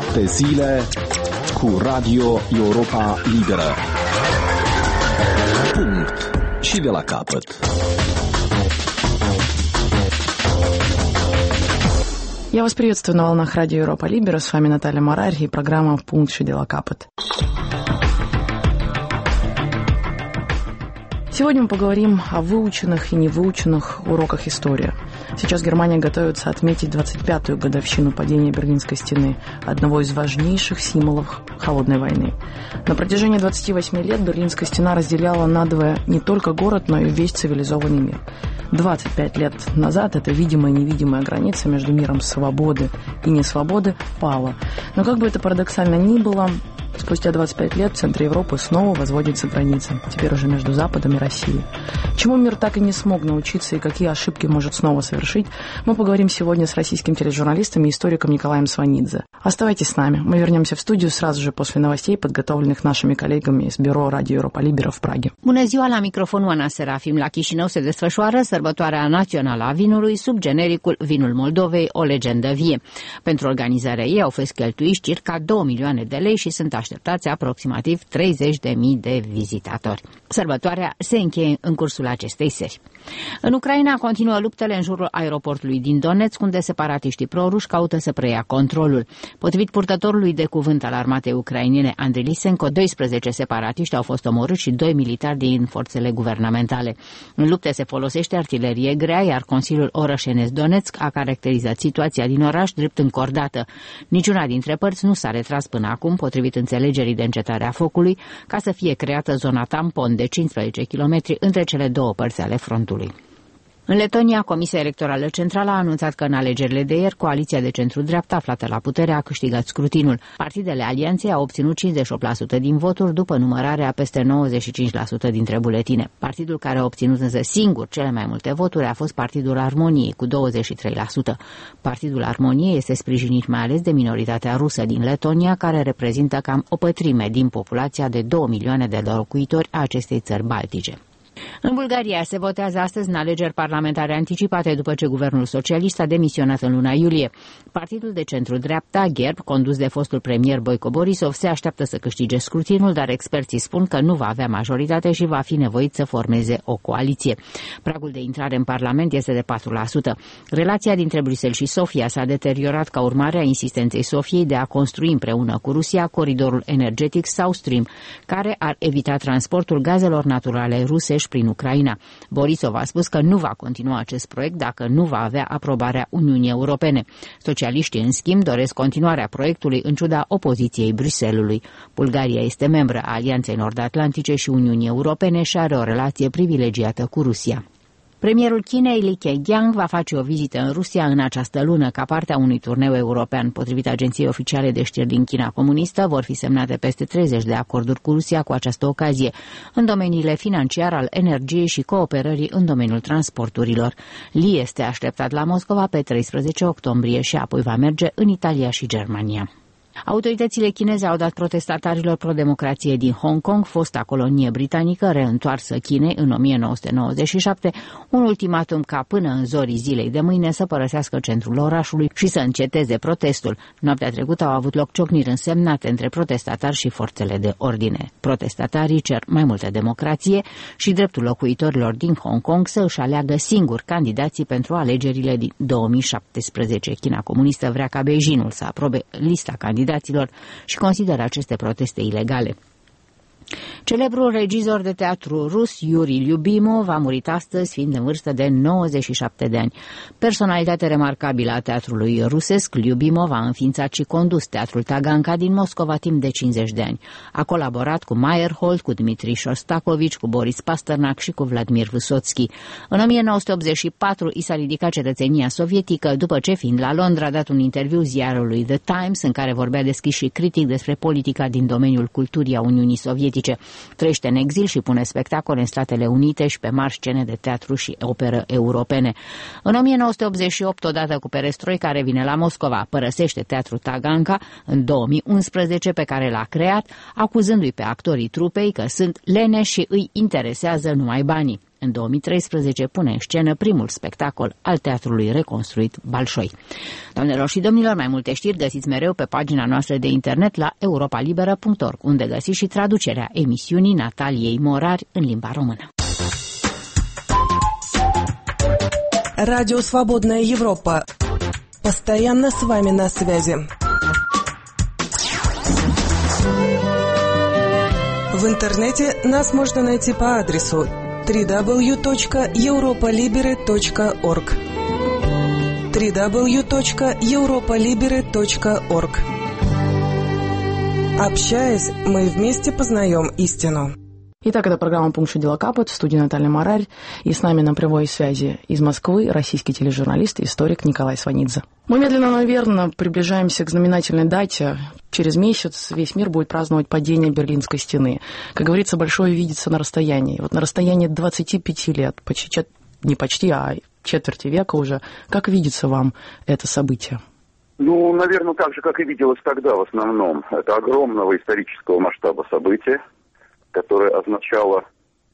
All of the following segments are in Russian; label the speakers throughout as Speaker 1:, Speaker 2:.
Speaker 1: 7 zile cu Radio Europa Liberă. Punct. Și de la capăt.
Speaker 2: Я вас приветствую на волнах Радио Европа Либера. С вами Наталья Марарь и программа «Пункт și de la capăt». Сегодня мы поговорим о выученных и невыученных уроках истории. Сейчас Германия готовится отметить 25-ю годовщину падения Берлинской стены, одного из важнейших символов Холодной войны. На протяжении 28 лет Берлинская стена разделяла надвое не только город, но и весь цивилизованный мир. 25 лет назад эта видимая и невидимая граница между миром свободы и несвободы пала. Но как бы это парадоксально ни было, спустя 25 лет в центре Европы снова возводится граница, теперь уже между Западом и Россией. Чему мир так и не смог научиться и какие ошибки может снова совершить, мы поговорим сегодня с российским тележурналистом и историком Николаем Сванидзе. Оставайтесь с нами. Мы вернемся в студию сразу же после новостей, подготовленных нашими коллегами из бюро Радио Европа Либера в Праге.
Speaker 3: Bună ziua, la microfonul Ana Serafim. La Chișinău se desfășoară sărbătoarea națională a vinului sub genericul Vinul Moldovei, o legendă vie. Pentru organizarea ei au fost cheltuiți circa 2 milioane de lei și sunt așteptați aproximativ 30.000 de vizitatori. Sărbătoarea se încheie în cursul acestei seri. În Ucraina continuă luptele în jurul aeroportului din Donetsk, unde separatiștii proruși caută să preia controlul. Potrivit purtătorului de cuvânt al armatei ucrainene, Andrei Lisenko, 12 separatiști au fost omorâți și 2 militari din forțele guvernamentale. În lupte se folosește artilerie grea, iar Consiliul Orășenesc Donetsk a caracterizat situația din oraș drept încordată. Niciuna dintre părți nu s-a retras până acum, potrivit înțelegerii de încetare a focului, ca să fie creată zona tampon de 15 km între cele două părți ale frontului. În Letonia, Comisia Electorală Centrală a anunțat că în alegerile de ieri, coaliția de centru-dreapta aflată la putere a câștigat scrutinul. Partidele alianței au obținut 58% din voturi, după numărarea peste 95% dintre buletine. Partidul care a obținut însă singur cele mai multe voturi a fost Partidul Armoniei, cu 23%. Partidul Armoniei este sprijinit mai ales de minoritatea rusă din Letonia, care reprezintă cam o pătrime din populația de 2 milioane de locuitori a acestei țări baltice. În Bulgaria se votează astăzi în alegeri parlamentare anticipate după ce guvernul socialist a demisionat în luna iulie. Partidul de centru-dreapta, GERB, condus de fostul premier Boico Borisov, se așteaptă să câștige scrutinul, dar experții spun că nu va avea majoritate și va fi nevoit să formeze o coaliție. Pragul de intrare în Parlament este de 4%. Relația dintre Bruxelles și Sofia s-a deteriorat ca urmare a insistenței Sofiei de a construi împreună cu Rusia coridorul energetic South Stream, care ar evita transportul gazelor naturale rusești prin Ucraina. Borisov a spus că nu va continua acest proiect dacă nu va avea aprobarea Uniunii Europene. Socialiștii, în schimb, doresc continuarea proiectului în ciuda opoziției Bruxellesului. Bulgaria este membră a Alianței Nord-Atlantice și Uniunii Europene și are o relație privilegiată cu Rusia. Premierul Chinei, Li Keqiang, va face o vizită în Rusia în această lună, ca parte a unui turneu european. Potrivit agenției oficiale de știri din China comunistă, vor fi semnate peste 30 de acorduri cu Rusia cu această ocazie, în domeniile financiar, al energiei și cooperării în domeniul transporturilor. Li este așteptat la Moscova pe 13 octombrie și apoi va merge în Italia și Germania. Autoritățile chineze au dat protestatarilor pro-democrație din Hong Kong, fosta colonie britanică reîntoarsă Chinei în 1997, un ultimatum ca până în zorii zilei de mâine să părăsească centrul orașului și să înceteze protestul. Noaptea trecută au avut loc ciocniri însemnate între protestatari și forțele de ordine. Protestatarii cer mai multă democrație și dreptul locuitorilor din Hong Kong să își aleagă singur candidații pentru alegerile din 2017. China comunistă vrea ca Beijingul să aprobe lista candidaților și consideră aceste proteste ilegale. Celebrul regizor de teatru rus Yuri Lyubimov a murit astăzi, fiind în vârstă de 97 de ani. Personalitate remarcabilă a teatrului rusesc, Lyubimov a înființat și condus teatrul Taganka din Moscova timp de 50 de ani. A colaborat cu Meyerhold, cu Dmitri Shostakovich, cu Boris Pasternak și cu Vladimir Vysotski. În 1984 i s-a ridicat cetățenia sovietică, după ce, fiind la Londra, a dat un interviu ziarului The Times, în care vorbea deschis și critic despre politica din domeniul culturii a Uniunii Sovietice. Trăiește în exil și pune spectacole în Statele Unite și pe mari scene de teatru și operă europene. În 1988, odată cu perestroica, revine la Moscova, părăsește teatrul Taganka în 2011, pe care l-a creat, acuzându-i pe actorii trupei că sunt leneși și îi interesează numai banii. În 2013 pune în scenă primul spectacol al teatrului reconstruit Balșoi. Doamnelor și domnilor, mai multe știri găsiți mereu pe pagina noastră de internet la europalibera.org, unde găsiți și traducerea emisiunii Nataliei Morari în limba română.
Speaker 4: Радио «Свободная Европа». Постоянно с вами на связи. В интернете нас можно найти по адресу www.europolibere.org www.europolibere.org. Общаясь, мы вместе познаем истину.
Speaker 2: Итак, это программа «Пункт что дела капают», в студии Наталья Марарь, и с нами на прямой связи из Москвы российский тележурналист и историк Николай Сванидзе. Мы медленно, но верно приближаемся к знаменательной дате. Через месяц весь мир будет праздновать падение Берлинской стены. Как говорится, большое видится на расстоянии. Вот на расстоянии 25 лет, не почти, а четверти века уже. Как видится вам это событие?
Speaker 5: Ну, наверное, так же, как и виделось тогда в основном. Это огромного исторического масштаба события, которое означало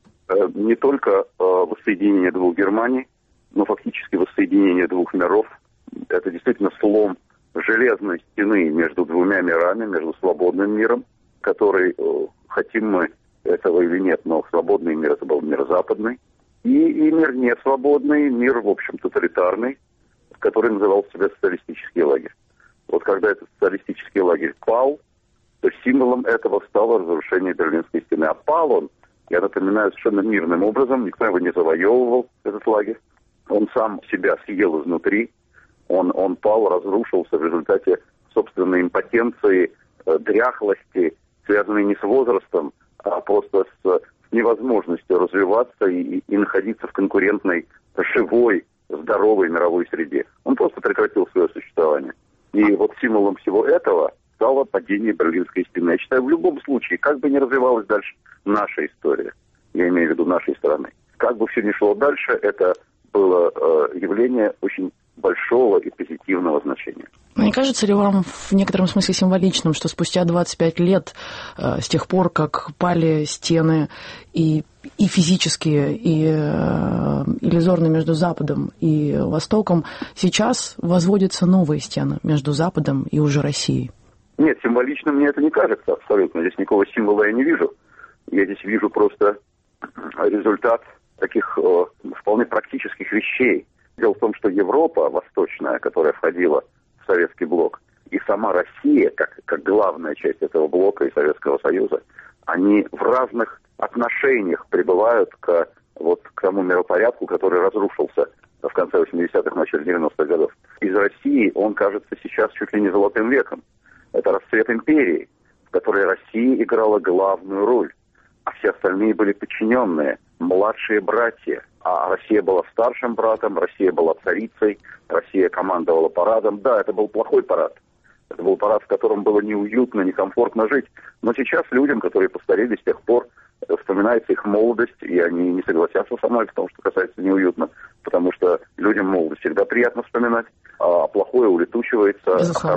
Speaker 5: не только воссоединение двух Германий, но фактически воссоединение двух миров. Это действительно слом железной стены между двумя мирами, между свободным миром, который, хотим мы этого или нет, но свободный мир — это был мир западный, и мир несвободный, мир, в общем, тоталитарный, который называл себя социалистический лагерь. Вот когда этот социалистический лагерь пал, то символом этого стало разрушение Берлинской стены. А пал он, я напоминаю, совершенно мирным образом, никто его не завоевывал, этот лагерь. Он сам себя съел изнутри, он пал, разрушился в результате собственной импотенции, дряхлости, связанной не с возрастом, а просто с невозможностью развиваться и находиться в конкурентной, живой, здоровой мировой среде. Он просто прекратил свое существование. И вот символом всего этого стало падение Берлинской стены. Я считаю, в любом случае, как бы ни развивалась дальше наша история, я имею в виду нашей страны, как бы все ни шло дальше, это было явление очень большого и позитивного значения.
Speaker 2: Не кажется ли вам в некотором смысле символичным, что спустя 25 лет с тех пор, как пали стены и физические, и иллюзорные между Западом и Востоком, сейчас возводятся новые стены между Западом и уже Россией?
Speaker 5: Нет, символично мне это не кажется абсолютно. Здесь никакого символа я не вижу. Я здесь вижу просто результат таких вполне практических вещей. Дело в том, что Европа восточная, которая входила в Советский блок, и сама Россия, как главная часть этого блока и Советского Союза, они в разных отношениях прибывают к тому миропорядку, который разрушился в конце 80-х, начале 90-х годов. Из России он кажется сейчас чуть ли не золотым веком. Это расцвет империи, в которой Россия играла главную роль, а все остальные были подчиненные, младшие братья. А Россия была старшим братом, Россия была царицей, Россия командовала парадом. Да, это был плохой парад. Это был парад, в котором было неуютно, некомфортно жить. Но сейчас людям, которые постарели с тех пор, вспоминается их молодость, и они не согласятся со мной в том, что касается неуютно, потому что людям молодость всегда приятно вспоминать, а плохое улетучивается,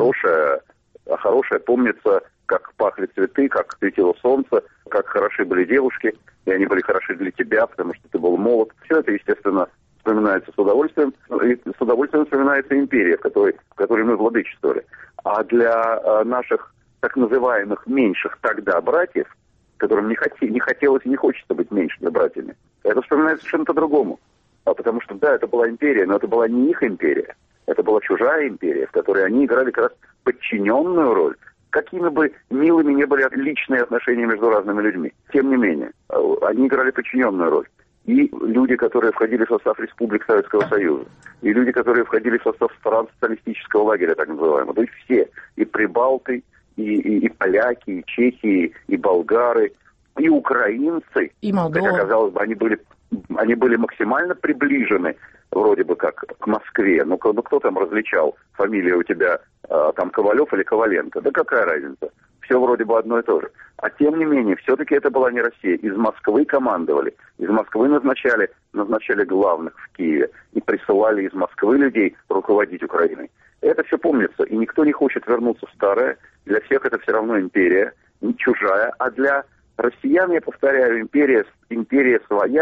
Speaker 5: а хорошее помнится, как пахли цветы, как светило солнце, как хороши были девушки, и они были хороши для тебя, потому что ты был молод. Все это, естественно, вспоминается с удовольствием, и с удовольствием вспоминается империя, в которой мы владычествовали. А для наших так называемых меньших тогда братьев, которым не хотелось и не хочется быть меньшими братьями, это вспоминается совершенно по-другому. Потому что, да, это была империя, но это была не их империя. Это была чужая империя, в которой они играли как раз подчиненную роль. Какими бы милыми ни были личные отношения между разными людьми, тем не менее, они играли подчиненную роль. И люди, которые входили в состав республик Советского Союза, и люди, которые входили в состав стран социалистического лагеря, так называемого, то есть все, и прибалты, и поляки, и чехи, и болгары, и украинцы,
Speaker 2: и Молдова.
Speaker 5: Хотя, казалось бы, они были максимально приближены вроде бы как к Москве. Ну, кто там различал, фамилия у тебя там Ковалев или Коваленко? Да какая разница? Все вроде бы одно и то же. А тем не менее, все-таки это была не Россия. Из Москвы командовали, из Москвы назначали главных в Киеве и присылали из Москвы людей руководить Украиной. Это все помнится, и никто не хочет вернуться в старое. Для всех это все равно империя, не чужая, а для россиян, я повторяю, империя своя, в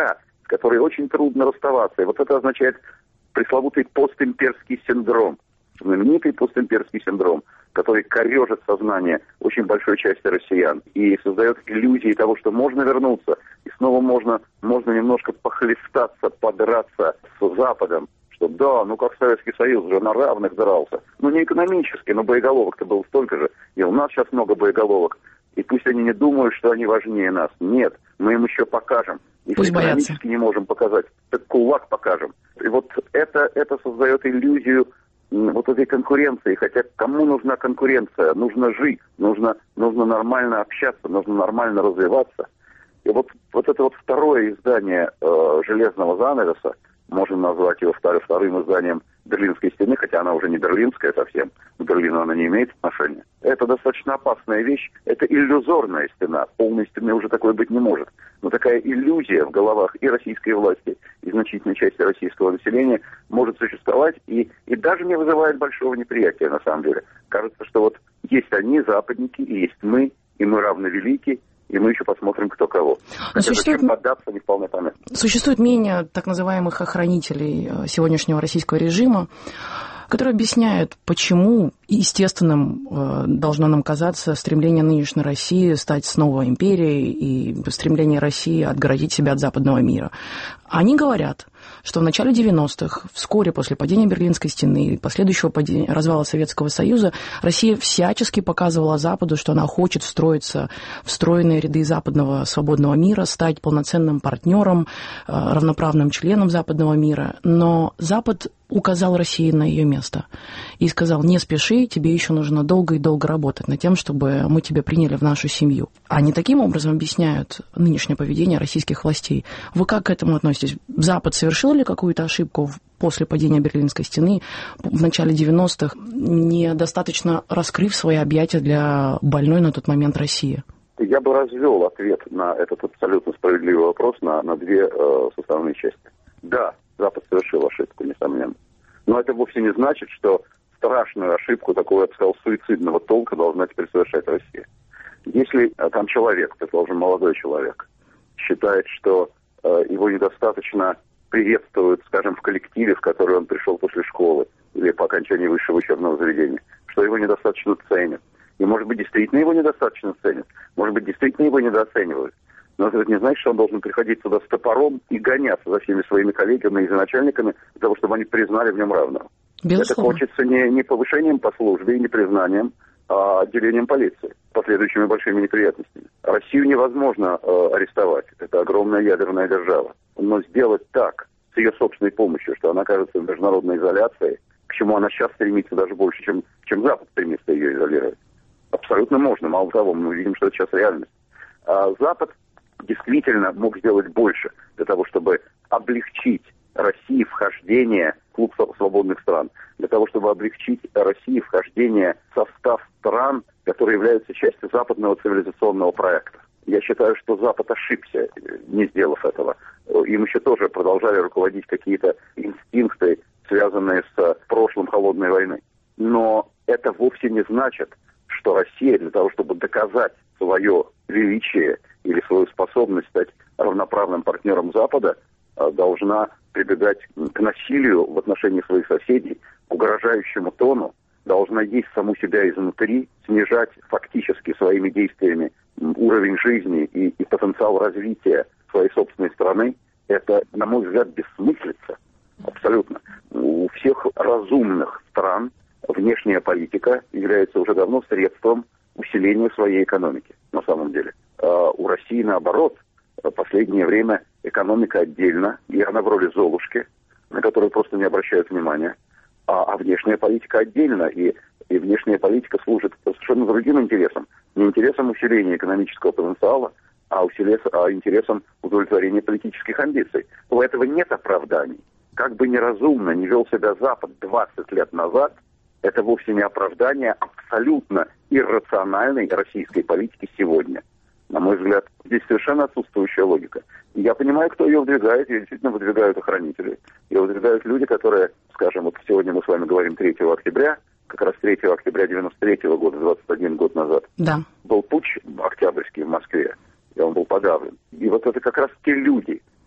Speaker 5: которой очень трудно расставаться. И вот это означает пресловутый постимперский синдром, знаменитый постимперский синдром, который корежит сознание очень большой части россиян и создает иллюзии того, что можно вернуться, и снова можно немножко похлестаться, подраться с Западом, что да, ну как Советский Союз уже на равных дрался. Ну не экономически, но боеголовок-то было столько же, и у нас сейчас много боеголовок. И пусть они не думают, что они важнее нас. Нет, мы им еще покажем. Если экономически не можем показать, так кулак покажем. И вот это создает иллюзию вот этой конкуренции. Хотя кому нужна конкуренция? Нужно жить, нужно нормально общаться, нужно нормально развиваться. И вот это вот второе издание «Железного занавеса», можем назвать его вторым изданием Берлинской стены, хотя она уже не берлинская совсем, к Берлину она не имеет отношения. Это достаточно опасная вещь, это иллюзорная стена, полной стены уже такой быть не может. Но такая иллюзия в головах и российской власти, и значительной части российского населения может существовать и даже не вызывает большого неприятия на самом деле. Кажется, что вот есть они, западники, и есть мы, и мы равновелики, и мы еще посмотрим, кто кого. Зачем поддаться, не вполне понятно.
Speaker 2: Существует мнение так называемых охранителей сегодняшнего российского режима, которые объясняют, почему естественным должно нам казаться стремление нынешней России стать снова империей и стремление России отгородить себя от западного мира. Они говорят, что в начале 90-х, вскоре после падения Берлинской стены и последующего развала Советского Союза, Россия всячески показывала Западу, что она хочет встроиться в стройные ряды западного свободного мира, стать полноценным партнером, равноправным членом западного мира. Но Запад указал России на ее место и сказал: не спеши, тебе еще нужно долго и долго работать над тем, чтобы мы тебя приняли в нашу семью. Они таким образом объясняют нынешнее поведение российских властей. Вы как к этому относитесь? Запад совершил ли какую-то ошибку после падения Берлинской стены в начале 90-х, недостаточно раскрыв свои объятия для больной на тот момент России?
Speaker 5: Я бы развел ответ на этот абсолютно справедливый вопрос на две составные части. Да, Запад совершил ошибку, несомненно. Но это вовсе не значит, что страшную ошибку, такого, я бы сказал, суицидного толка должна теперь совершать Россия. Если там человек, предположим, молодой человек, считает, что его недостаточно приветствуют, скажем, в коллективе, в который он пришел после школы или по окончании высшего учебного заведения, что его недостаточно ценят. И, может быть, действительно его недостаточно ценят, может быть, действительно его недооценивают. Но это не значит, что он должен приходить сюда с топором и гоняться за всеми своими коллегами и за начальниками для того, чтобы они признали в нем равного.
Speaker 2: Безусловно.
Speaker 5: Это кончится не повышением по службе и не признанием, а отделением полиции, последующими большими неприятностями. Россию невозможно арестовать. Это огромная ядерная держава. Но сделать так, с ее собственной помощью, что она окажется в международной изоляции, к чему она сейчас стремится даже больше, чем Запад стремится ее изолировать, абсолютно можно. Мало того, мы видим, что это сейчас реальность. А Запад действительно мог сделать больше для того, чтобы облегчить России вхождение в клуб свободных стран, для того, чтобы облегчить России вхождение в состав стран, которые являются частью западного цивилизационного проекта. Я считаю, что Запад ошибся, не сделав этого. Им еще тоже продолжали руководить какие-то инстинкты, связанные с прошлым холодной войны. Но это вовсе не значит, что Россия для того, чтобы доказать свое величие или свою способность стать равноправным партнером Запада, должна прибегать к насилию в отношении своих соседей, к угрожающему тону, должна есть саму себя изнутри, снижать фактически своими действиями уровень жизни и потенциал развития своей собственной страны. Это, на мой взгляд, бессмыслица. Абсолютно. У всех разумных стран внешняя политика является уже давно средством усиления своей экономики, на самом деле. У России, наоборот, в последнее время экономика отдельно, и она в роли Золушки, на которую просто не обращают внимания, а внешняя политика отдельно, и внешняя политика служит совершенно другим интересам. Не интересам усиления экономического потенциала, а интересам удовлетворения политических амбиций. У этого нет оправданий. Как бы неразумно не вел себя Запад 20 лет назад, это вовсе не оправдание абсолютно иррациональной российской политики сегодня. На мой взгляд, здесь совершенно отсутствующая логика. И я понимаю, кто ее выдвигает. Ее действительно выдвигают охранители. Ее выдвигают люди, которые, скажем, вот сегодня мы с вами говорим 3 октября, как раз 3 октября 93 года, 21 год назад,
Speaker 2: да,
Speaker 5: был путч октябрьский в Москве, и он был подавлен. И вот это как раз те люди,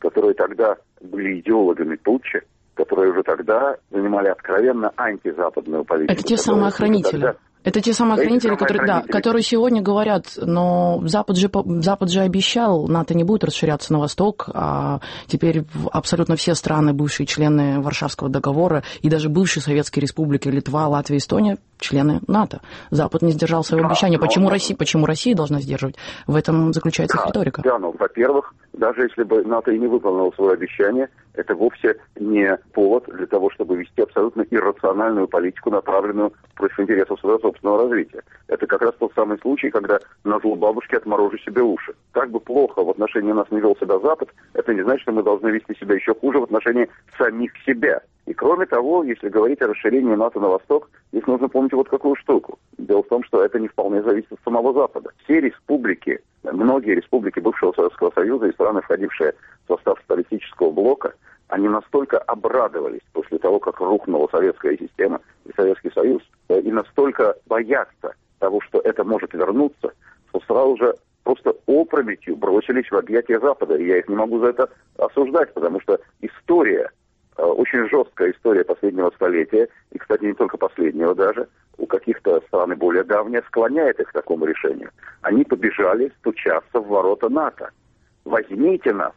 Speaker 5: которые тогда были идеологами Путча, которые уже тогда занимали откровенно антизападную политику.
Speaker 2: Это те самые охранители. Это те самые охранители, которые сегодня говорят, но Запад же обещал, НАТО не будет расширяться на восток, а теперь абсолютно все страны, бывшие члены Варшавского договора, и даже бывшие советские республики Литва, Латвия, Эстония, члены НАТО. Запад не сдержал своего обещания. Почему Россия должна сдерживать? В этом заключается их риторика.
Speaker 5: Да, но, во-первых, даже если бы НАТО и не выполнило свое обещание, это вовсе не повод для того, чтобы вести абсолютно иррациональную политику, направленную против интересов своего собственного развития. Это как раз тот самый случай, когда на зло бабушки отморожу себе уши. Как бы плохо в отношении нас не вел себя Запад, это не значит, что мы должны вести себя еще хуже в отношении самих себя. И кроме того, если говорить о расширении НАТО на восток, здесь нужно помнить вот какую штуку. Дело в том, что это не вполне зависит от самого Запада. Все республики, многие республики бывшего Советского Союза и страны, входившие в состав социалистического блока, они настолько обрадовались после того, как рухнула советская система и Советский Союз, и настолько боятся того, что это может вернуться, что сразу же просто опрометью бросились в объятия Запада. И я их не могу за это осуждать, потому что история, очень жесткая история последнего столетия, и, кстати, не только последнего даже, у каких-то стран и более давняя, склоняет их к такому решению. Они побежали стучаться в ворота НАТО. Возьмите нас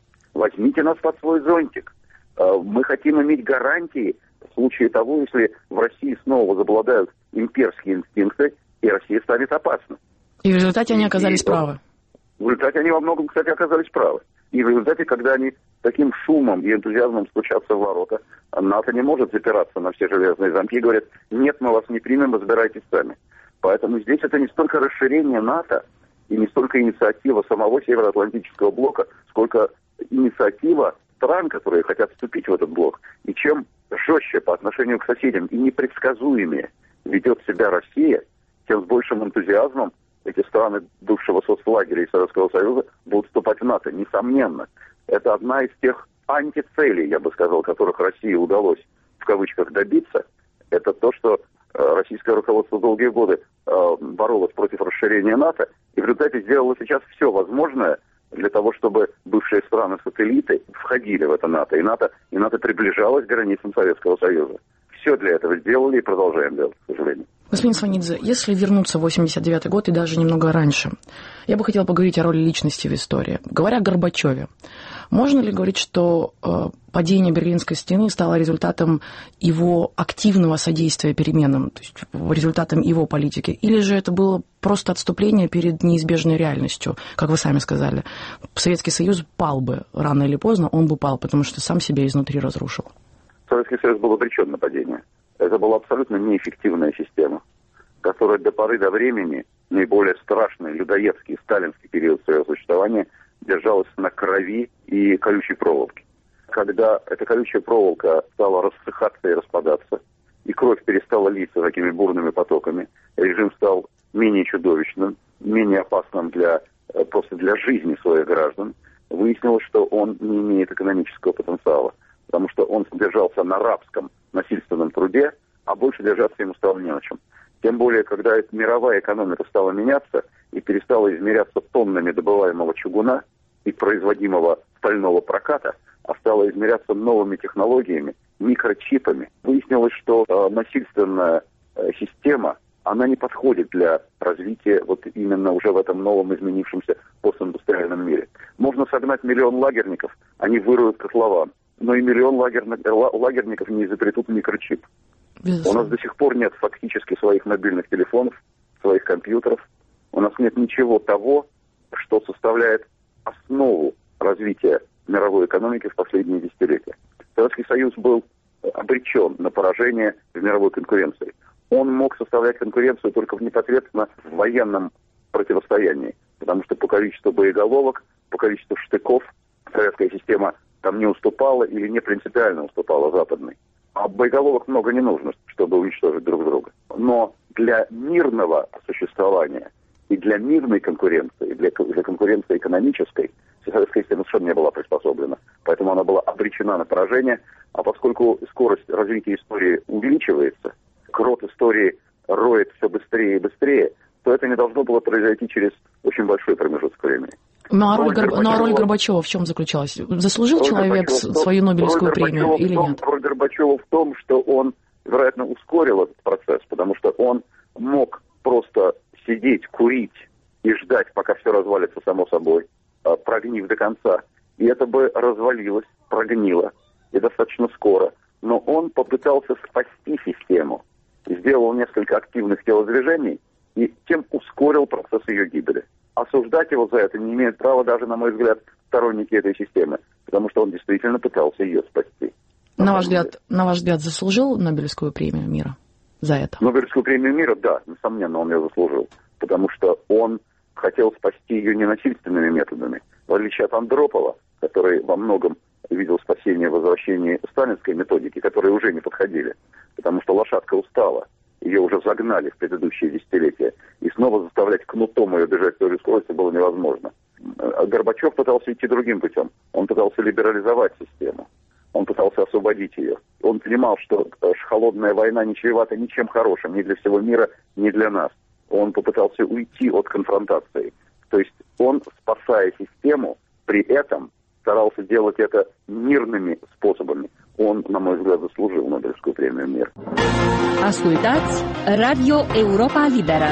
Speaker 5: под свой зонтик. Мы хотим иметь гарантии в случае того, если в России снова возобладают имперские инстинкты, и Россия станет опасна.
Speaker 2: И в результате они оказались правы.
Speaker 5: В результате они во многом, кстати, оказались правы. И в результате, когда они таким шумом и энтузиазмом стучатся в ворота, НАТО не может запираться на все железные замки и говорят: нет, мы вас не примем, разбирайтесь сами. Поэтому здесь это не столько расширение НАТО и не столько инициатива самого Североатлантического блока, сколько инициатива стран, которые хотят вступить в этот блок. И чем жестче по отношению к соседям и непредсказуемее ведет себя Россия, тем с большим энтузиазмом эти страны бывшего соцлагеря и Советского Союза будут вступать в НАТО. Несомненно, это одна из тех антицелей, я бы сказал, которых России удалось в кавычках добиться. Это то, что российское руководство долгие годы боролось против расширения НАТО и в результате сделало сейчас все возможное для того, чтобы бывшие страны-сателлиты входили в это НАТО, и НАТО приближалось к границам Советского Союза. Все для этого сделали и продолжаем делать, к сожалению.
Speaker 2: Господин Сванидзе, если вернуться в 89 год и даже немного раньше, я бы хотела поговорить о роли личности в истории. Говоря о Горбачеве, можно ли говорить, что падение Берлинской стены стало результатом его активного содействия переменам, то есть результатом его политики? Или же это было просто отступление перед неизбежной реальностью, как вы сами сказали? Советский Союз пал бы рано или поздно, он бы пал, потому что сам себя изнутри разрушил.
Speaker 5: Советский Союз был обречен на падение. Это была абсолютно неэффективная система, которая до поры до времени, наиболее страшный, людоедский, сталинский период своего существования, держалась на крови и колючей проволоке. Когда эта колючая проволока стала рассыхаться и распадаться, и кровь перестала литься такими бурными потоками, режим стал менее чудовищным, менее опасным просто для жизни своих граждан, выяснилось, что он не имеет экономического потенциала, потому что он держался на рабском насильственном труде, а больше держаться ему стало не на чем. Тем более, когда мировая экономика стала меняться и перестала измеряться тоннами добываемого чугуна и производимого стального проката, а стала измеряться новыми технологиями, микрочипами, выяснилось, что насильственная система, она не подходит для развития вот именно уже в этом новом изменившемся постиндустриальном мире. Можно согнать миллион лагерников, они выруют котлован. Но и миллион лагерников не изобретут микрочип. У нас до сих пор нет фактически своих мобильных телефонов, своих компьютеров. У нас нет ничего того, что составляет основу развития мировой экономики в последние десятилетия. Советский Союз был обречен на поражение в мировой конкуренции. Он мог составлять конкуренцию только непосредственно в военном противостоянии, потому что по количеству боеголовок, по количеству штыков советская система там не уступала или не принципиально уступала западной. А боеголовок много не нужно, чтобы уничтожить друг друга. Но для мирного существования и для мирной конкуренции, для конкуренции экономической, советская система совершенно не была приспособлена. Поэтому она была обречена на поражение. А поскольку скорость развития истории увеличивается, крот истории роет все быстрее и быстрее, то это не должно было произойти через очень большой промежуток времени.
Speaker 2: Ну а роль Горбачева в чем заключалась? Заслужил человек свою Нобелевскую премию или нет?
Speaker 5: Роль Горбачева в том, что он, вероятно, ускорил этот процесс, потому что он мог просто сидеть, курить и ждать, пока все развалится само собой, прогнив до конца. И это бы развалилось, прогнило, и достаточно скоро. Но он попытался спасти систему, сделал несколько активных телодвижений и тем ускорил процесс ее гибели. Осуждать его за это не имеют права даже, на мой взгляд, сторонники этой системы, потому что он действительно пытался ее спасти.
Speaker 2: На ваш взгляд, заслужил Нобелевскую премию мира за это?
Speaker 5: Нобелевскую премию мира, да, несомненно, он ее заслужил, потому что он хотел спасти ее ненасильственными методами. В отличие от Андропова, который во многом видел спасение в возвращении сталинской методики, которые уже не подходили, потому что лошадка устала, ее уже загнали в предыдущие десятилетия, и снова заставлять кнутом ее бежать в той же скорости было невозможно. А Горбачев пытался идти другим путем. Он пытался либерализовать систему. Он пытался освободить ее. Он понимал, что холодная война не чревата ничем хорошим ни для всего мира, ни для нас. Он попытался уйти от конфронтации. То есть он, спасая систему, при этом старался делать это мирными способами. Он, на мой взгляд, заслужил Нобелевскую премию мира.
Speaker 3: Ascultați Radio Europa Liberă.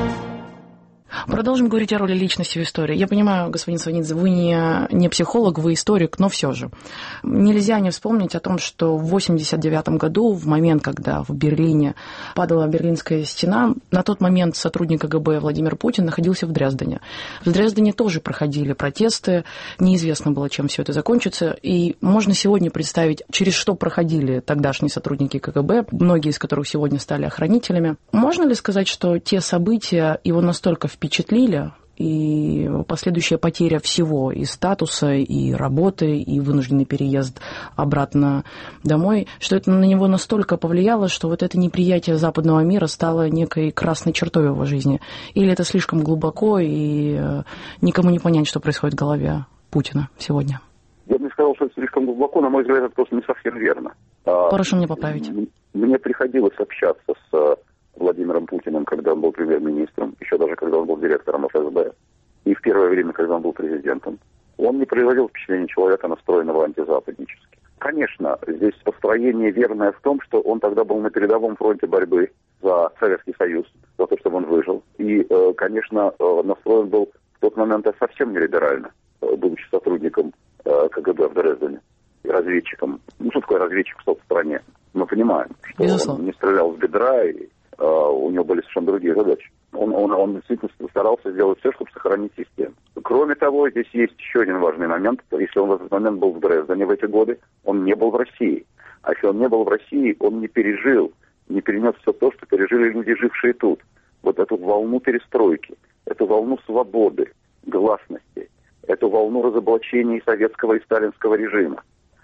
Speaker 2: Продолжим говорить о роли личности в истории. Я понимаю, господин Сванидзе, вы не психолог, вы историк, но все же. Нельзя не вспомнить о том, что в 1989 году, в момент, когда в Берлине падала Берлинская стена, на тот момент сотрудник КГБ Владимир Путин находился в Дрездене. В Дрездене тоже проходили протесты, неизвестно было, чем все это закончится, и можно сегодня представить, через что проходили тогдашние сотрудники КГБ, многие из которых сегодня стали охранителями. Можно ли сказать, что те события его настолько впечатлили, и последующая потеря всего, и статуса, и работы, и вынужденный переезд обратно домой, что это на него настолько повлияло, что вот это неприятие западного мира стало некой красной чертой в его жизни? Или это слишком глубоко, и никому не понять, что происходит в голове Путина сегодня?
Speaker 5: Я бы не сказал, что это слишком глубоко, на мой взгляд, это просто не совсем верно.
Speaker 2: Прошу меня поправить.
Speaker 5: Мне приходилось общаться с Владимиром Путиным, когда он был премьер-министром, еще даже когда он был директором ФСБ, и в первое время, когда он был президентом. Он не производил впечатления человека, настроенного антизападнически. Конечно, здесь построение верное в том, что он тогда был на передовом фронте борьбы за Советский Союз, за то, чтобы он выжил. И, конечно, настроен был в тот момент совсем не либерально, будучи сотрудником КГБ в Дрездене, и разведчиком. Ну, что такое разведчик в стране? Мы понимаем, что он не стрелял с бедра, и у него были совершенно другие задачи. Он действительно старался сделать все, чтобы сохранить систему. Кроме того, здесь есть еще один важный момент. Если он в этот момент был в Дрездене в эти годы, он не был в России. А если он не был в России, он не пережил, не перенес все то, что пережили люди, жившие тут. Вот эту волну перестройки, эту волну свободы, гласности, эту волну разоблачений советского и сталинского режима,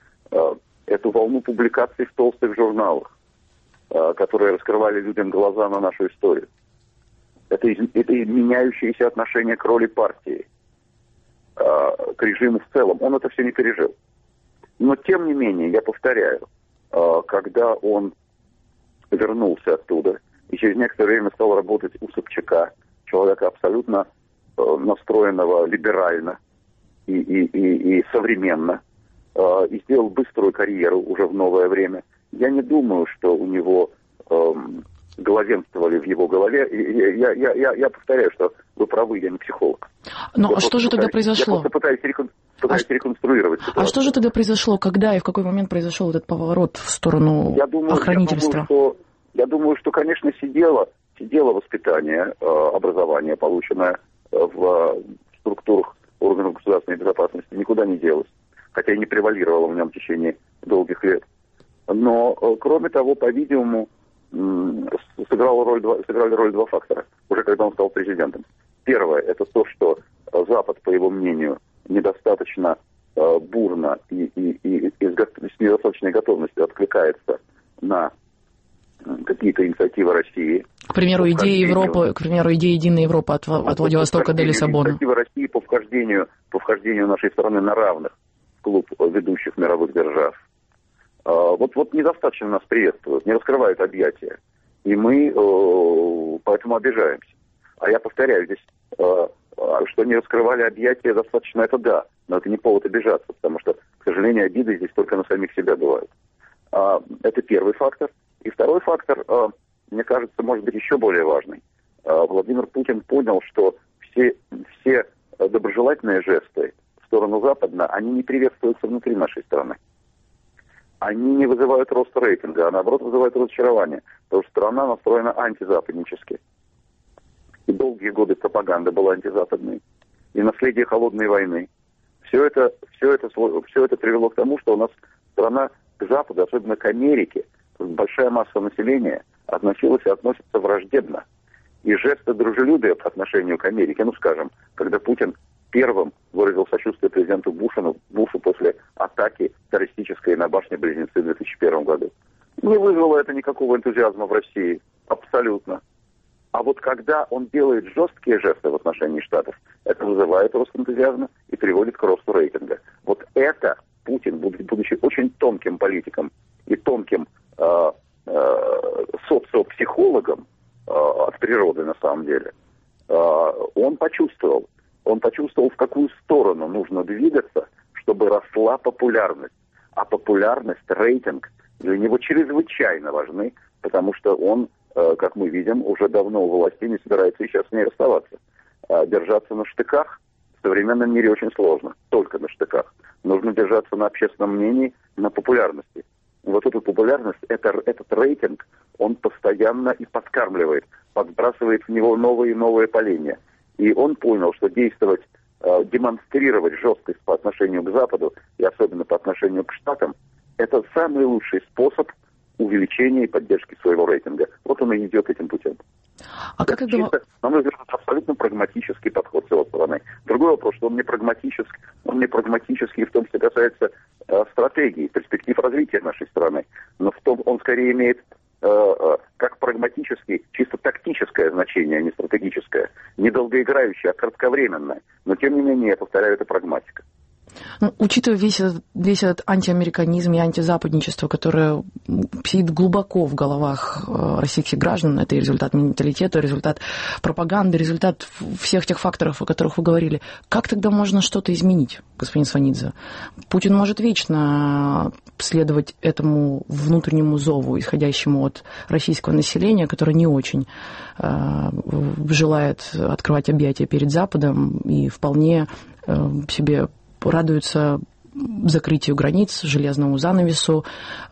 Speaker 5: эту волну публикаций в толстых журналах, которые раскрывали людям глаза на нашу историю. Это меняющееся отношение к роли партии, к режиму в целом. Он это все не пережил. Но, тем не менее, я повторяю, когда он вернулся оттуда и через некоторое время стал работать у Собчака, человека абсолютно настроенного либерально и современно, и сделал быструю карьеру уже в новое время, я не думаю, что у него главенствовали в его голове. Я повторяю, что вы правы, я не психолог.
Speaker 2: Ну, а что же тогда произошло?
Speaker 5: Я просто пытаюсь реконструировать ситуацию.
Speaker 2: А что же тогда произошло, когда и в какой момент произошел этот поворот в сторону охранительства?
Speaker 5: Я думаю, что, конечно, сидело воспитание, образование, полученное в структурах органов государственной безопасности, никуда не делось, хотя и не превалировало в нем в течение долгих лет. Но, кроме того, по-видимому, сыграли роль два фактора, уже когда он стал президентом. Первое, это то, что Запад, по его мнению, недостаточно бурно и с недостаточной готовностью откликается на какие-то инициативы России.
Speaker 2: К примеру, идея единой Европы от Владивостока до Лиссабона.
Speaker 5: Инициатива России по вхождению нашей страны на равных в клуб ведущих мировых держав. Вот недостаточно нас приветствуют, не раскрывают объятия. И мы поэтому обижаемся. А я повторяю, здесь, что они раскрывали объятия достаточно, это да, но это не повод обижаться, потому что, к сожалению, обиды здесь только на самих себя бывают. Это первый фактор. И второй фактор, мне кажется, может быть еще более важный. Владимир Путин понял, что все доброжелательные жесты в сторону Запада, они не приветствуются внутри нашей страны. Они не вызывают роста рейтинга, а наоборот вызывают разочарование, потому что страна настроена антизападнически. И долгие годы пропаганда была антизападной. И наследие холодной войны. Все это привело к тому, что у нас страна к Западу, особенно к Америке, большая масса населения относилась и относится враждебно. И жесты дружелюбия по отношению к Америке, скажем, когда Путин первым выразил сочувствие президенту Бушу после атаки террористической на башне-близнецы в 2001 году, не вызвало это никакого энтузиазма в России. Абсолютно. А вот когда он делает жесткие жесты в отношении Штатов, это вызывает рост энтузиазма и приводит к росту рейтинга. Вот это Путин, будучи очень тонким политиком и тонким социопсихологом от природы на самом деле, он почувствовал, в какую сторону нужно двигаться, чтобы росла популярность. А популярность, рейтинг для него чрезвычайно важны, потому что он, как мы видим, уже давно у власти не собирается и сейчас с ней расставаться. Держаться на штыках в современном мире очень сложно, только на штыках. Нужно держаться на общественном мнении, на популярности. Вот эту популярность, этот рейтинг, он постоянно и подкармливает, подбрасывает в него новые и новые поленья. И он понял, что действовать, демонстрировать жесткость по отношению к Западу и особенно по отношению к Штатам, это самый лучший способ увеличения и поддержки своего рейтинга. Вот он и идет этим путем.
Speaker 2: А как это...
Speaker 5: Чисто, на мой взгляд, абсолютно прагматический подход с его стороны. Другой вопрос, что он не прагматический в том, что касается стратегии, перспектив развития нашей страны. Но в том он скорее имеет как прагматический, чисто тактическое значение, а не стратегическое. Не долгоиграющее, а кратковременное. Но, тем не менее, я повторяю, это прагматика.
Speaker 2: Учитывая весь этот антиамериканизм и антизападничество, которое сидит глубоко в головах российских граждан, это и результат менталитета, результат пропаганды, результат всех тех факторов, о которых вы говорили, как тогда можно что-то изменить, господин Сванидзе? Путин может вечно следовать этому внутреннему зову, исходящему от российского населения, которое не очень желает открывать объятия перед Западом и вполне себе радуются закрытию границ, железному занавесу,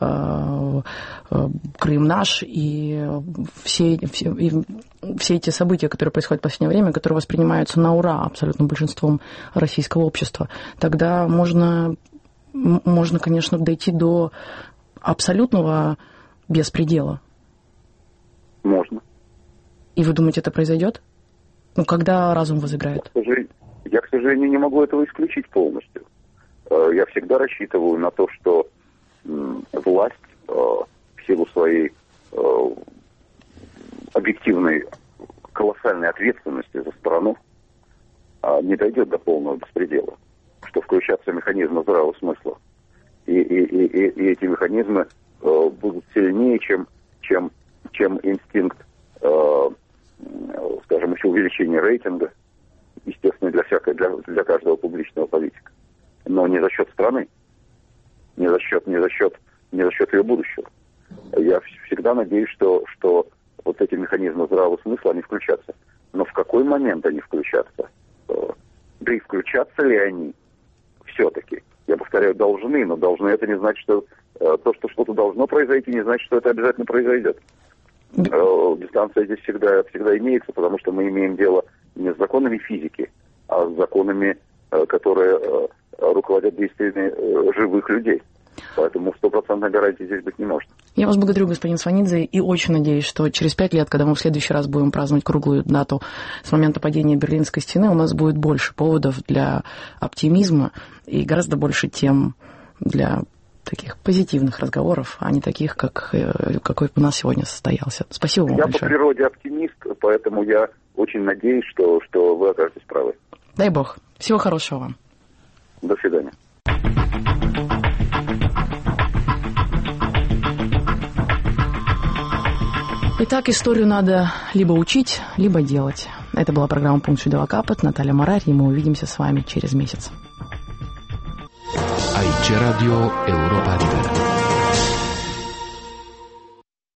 Speaker 2: Крым наш и все эти события, которые происходят в последнее время, которые воспринимаются на ура абсолютно большинством российского общества. Тогда можно, конечно, дойти до абсолютного беспредела.
Speaker 5: Можно.
Speaker 2: И вы думаете, это произойдет? Когда разум возыграет?
Speaker 5: Я, к сожалению, не могу этого исключить полностью. Я всегда рассчитываю на то, что власть в силу своей объективной колоссальной ответственности за страну не дойдет до полного беспредела, что включатся механизмы здравого смысла. И эти механизмы будут сильнее, чем инстинкт, скажем, еще увеличения рейтинга, естественно, для каждого публичного политика. Но не за счет страны, не за счет ее будущего. Я всегда надеюсь, что вот эти механизмы здравого смысла, они включатся. Но в какой момент они включатся? Да и включатся ли они все-таки? Я повторяю, должны, но должны это не значит, что то, что что-то должно произойти, не значит, что это обязательно произойдет. Дистанция здесь всегда имеется, потому что мы имеем дело не с законами физики, а с законами, которые руководят действиями живых людей. Поэтому 100% гарантии здесь быть не может.
Speaker 2: Я вас благодарю, господин Сванидзе, и очень надеюсь, что через 5 лет, когда мы в следующий раз будем праздновать круглую дату с момента падения Берлинской стены, у нас будет больше поводов для оптимизма и гораздо больше тем для таких позитивных разговоров, а не таких, какой у нас сегодня состоялся. Спасибо вам большое.
Speaker 5: Я по природе оптимист, поэтому я очень надеюсь, что вы окажетесь правы.
Speaker 2: Дай бог. Всего хорошего вам.
Speaker 5: До свидания.
Speaker 2: Итак, историю надо либо учить, либо делать. Это была программа «Пункт Сюдова Капот». Наталья Марари, и мы увидимся с вами через месяц.
Speaker 1: Aici Radio Europa Liberă.